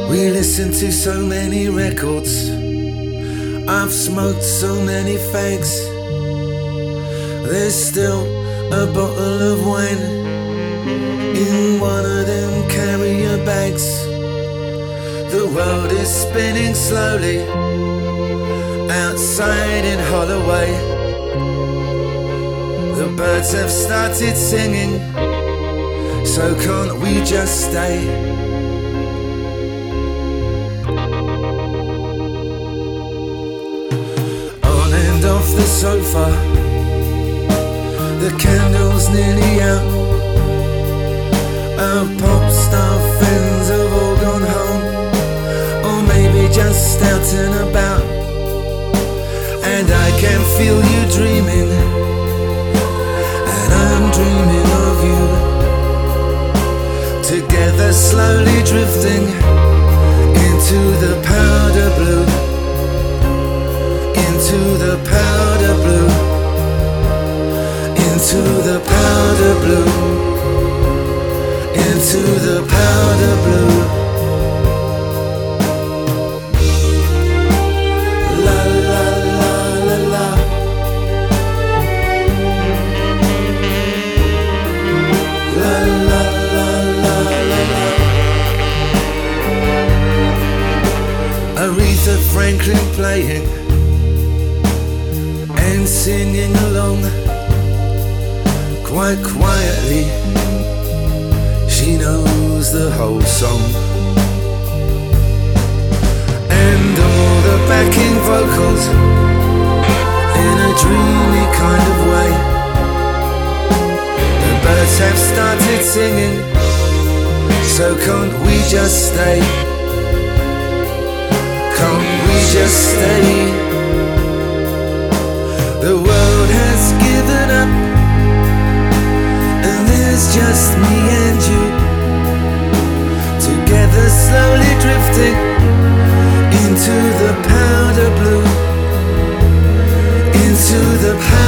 We listen to so many records. I've smoked so many fags. There's still a bottle of wine in one of them carrier bags. The world is spinning slowly outside in Holloway. The birds have started singing, so can't we just stay? On and off the sofa, the candle's nearly out. Our pop star friends have all gone home, or maybe just out and about. And I can feel you dreaming, and I'm dreaming of you. Together slowly drifting into the powder blue, into the powder blue, into the powder blue, into the powder blue. La la la la la. La la la la la la. Aretha Franklin playing and singing along quite quietly. She knows the whole song, and all the backing vocals in a dreamy kind of way. The birds have started singing, so can't we just stay? Can't we just stay? The world has given up, and there's just me and you, together slowly drifting into the powder blue, into the powder